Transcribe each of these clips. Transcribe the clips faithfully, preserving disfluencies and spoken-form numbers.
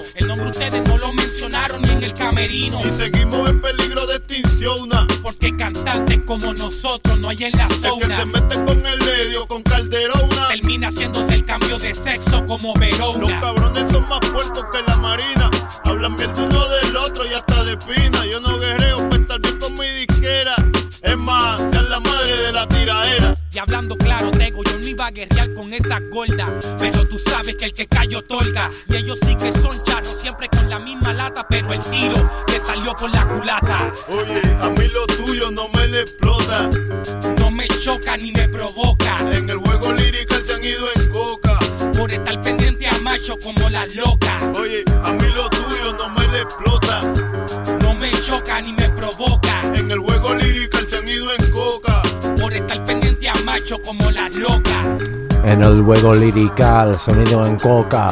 El nombre ustedes no lo mencionaron ni en el camerino. Y seguimos en peligro de extinción. Porque cantantes como nosotros no hay en la zona. El que se mete con el Ledio, con Calderona, termina haciéndose el cambio de sexo como Verona. Los cabrones son más puercos que la marina. Hablan bien de uno del otro y hasta de pina. Yo no guerreo para estar bien con mi disquera. Es más, sean la madre de la tiraera. Y hablando claro, Tego, yo no iba a guerrear con esa gorda, pero tú sabes que el que calla otorga. Y ellos sí que son charros, siempre con la misma lata, pero el tiro que salió por la culata. Oye, a mí lo tuyo no me le explota. No me choca ni me provoca. En el juego lirical se han ido en coca. Por estar pendiente a macho como la loca. Oye, a mí lo tuyo no me le explota. No me choca ni me provoca. En el juego lirical se han ido en coca. Por estar pendiente a macho como la loca. En el juego lirical, sonido en coca.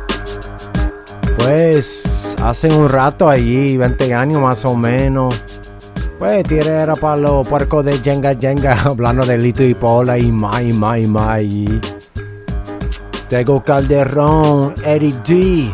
Pues hace un rato allí, veinte años más o menos. Pues tire era para los puercos de Jenga Jenga, hablando de Lito y Paula y Mai Mai Mai. Tego Calderón, Eddie D,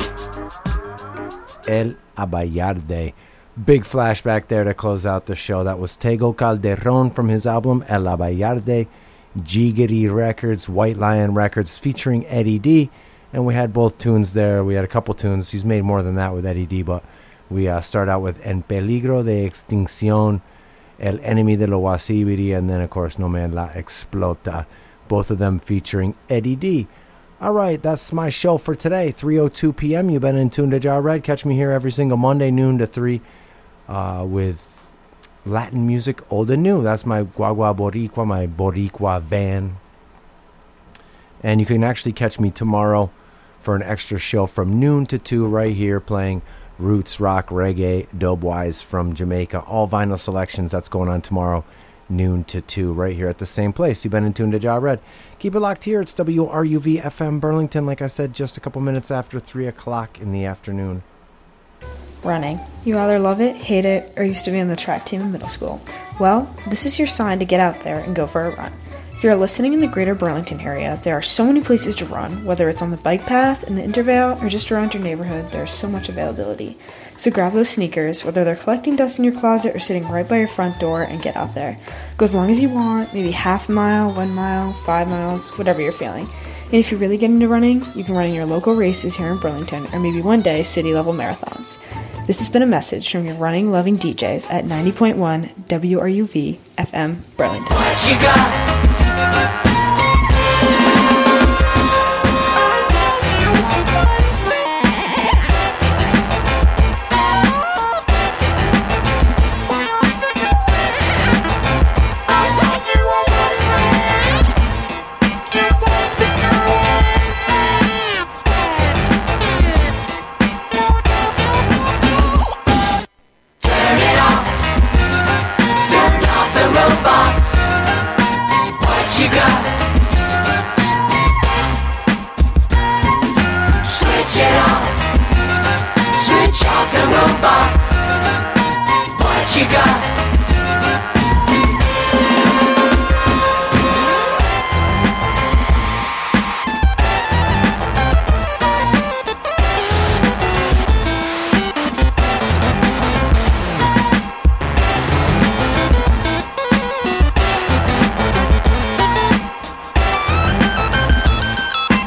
El Abayarde. Big flashback there to close out the show. That was Tego Calderón from his album El Abayarde, Jiggity Records, White Lion Records, featuring Eddie D. And we had both tunes there. We had a couple tunes. He's made more than that with Eddie D, but we uh, start out with En Peligro de Extinción, El Enemy de lo Wasibiri, and then, of course, No Me La Explota. Both of them featuring Eddie D. All right, that's my show for today, three oh two p.m. You've been in tune to Jah Red. Catch me here every single Monday, noon to three, uh, with Latin music, old and new. That's my Guagua Boricua, my Boricua van. And you can actually catch me tomorrow for an extra show from noon to two right here playing roots, rock, reggae, dub-wise from Jamaica. All vinyl selections. That's going on tomorrow, noon to two, right here at the same place. You've been in tune to Jah Red. Keep it locked here. It's W R U V F M Burlington, like I said, just a couple minutes after three o'clock in the afternoon. Running. You either love it, hate it, or used to be on the track team in middle school. Well, this is your sign to get out there and go for a run. If you're listening in the greater Burlington area, there are so many places to run, whether it's on the bike path, in the intervale, or just around your neighborhood. There's so much availability. So grab those sneakers, whether they're collecting dust in your closet or sitting right by your front door, and get out there. Go as long as you want, maybe half a mile, one mile, five miles, whatever you're feeling. And if you're really getting into running, you can run in your local races here in Burlington, or maybe one day city-level marathons. This has been a message from your running-loving D Js at ninety point one W R U V F M Burlington. What you got?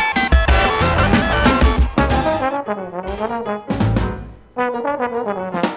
Thank you.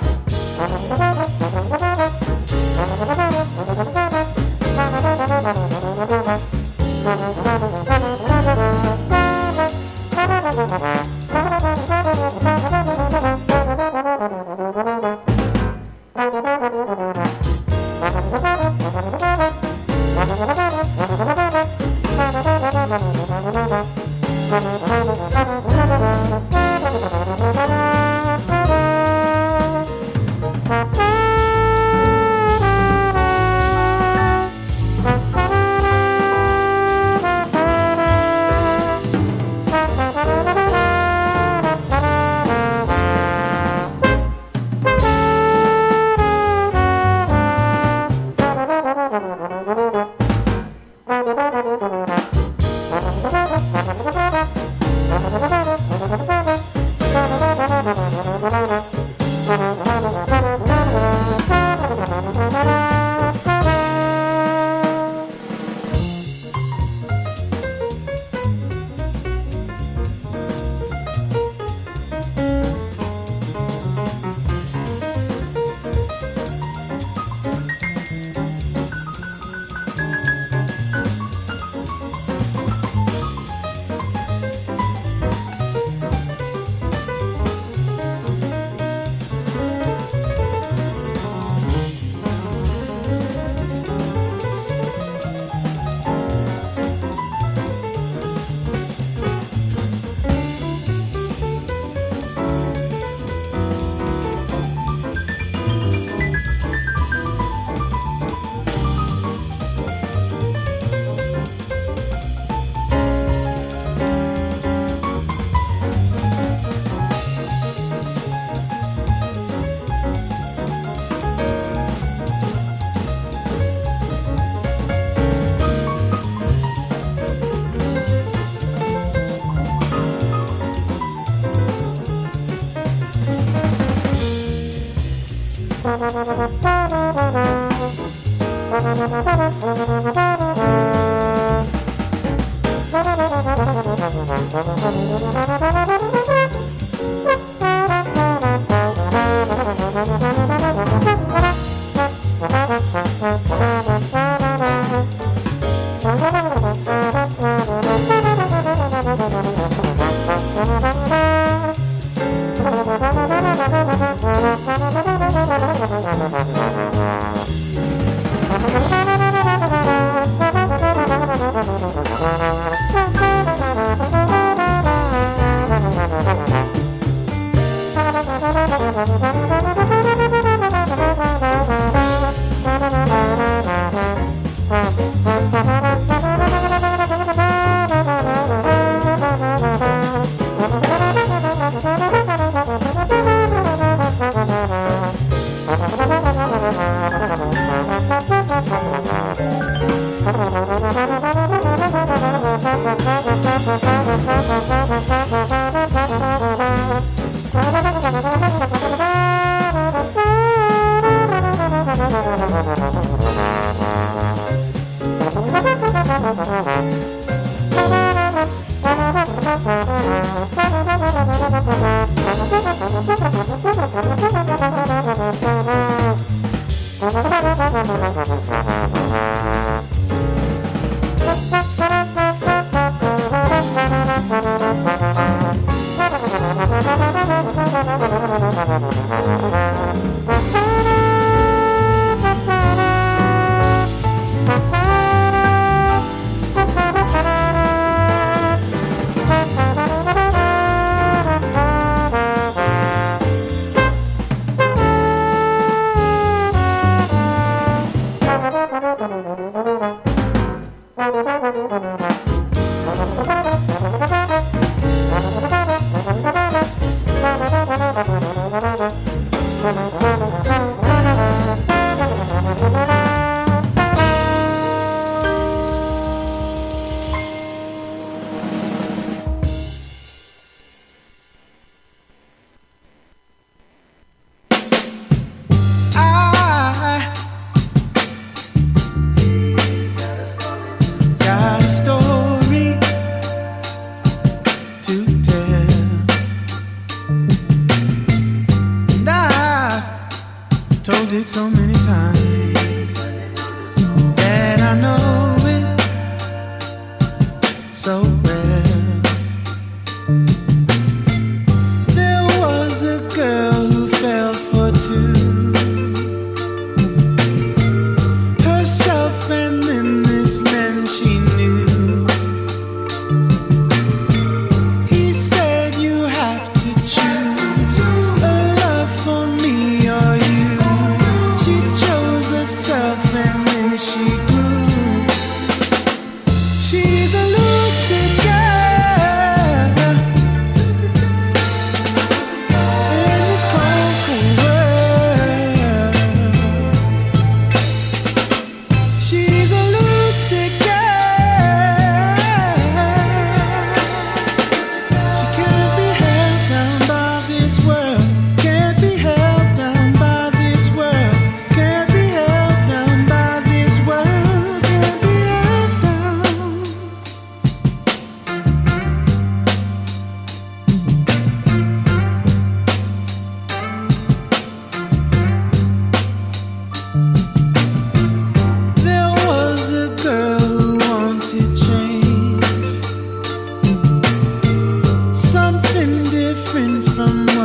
Can't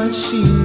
what she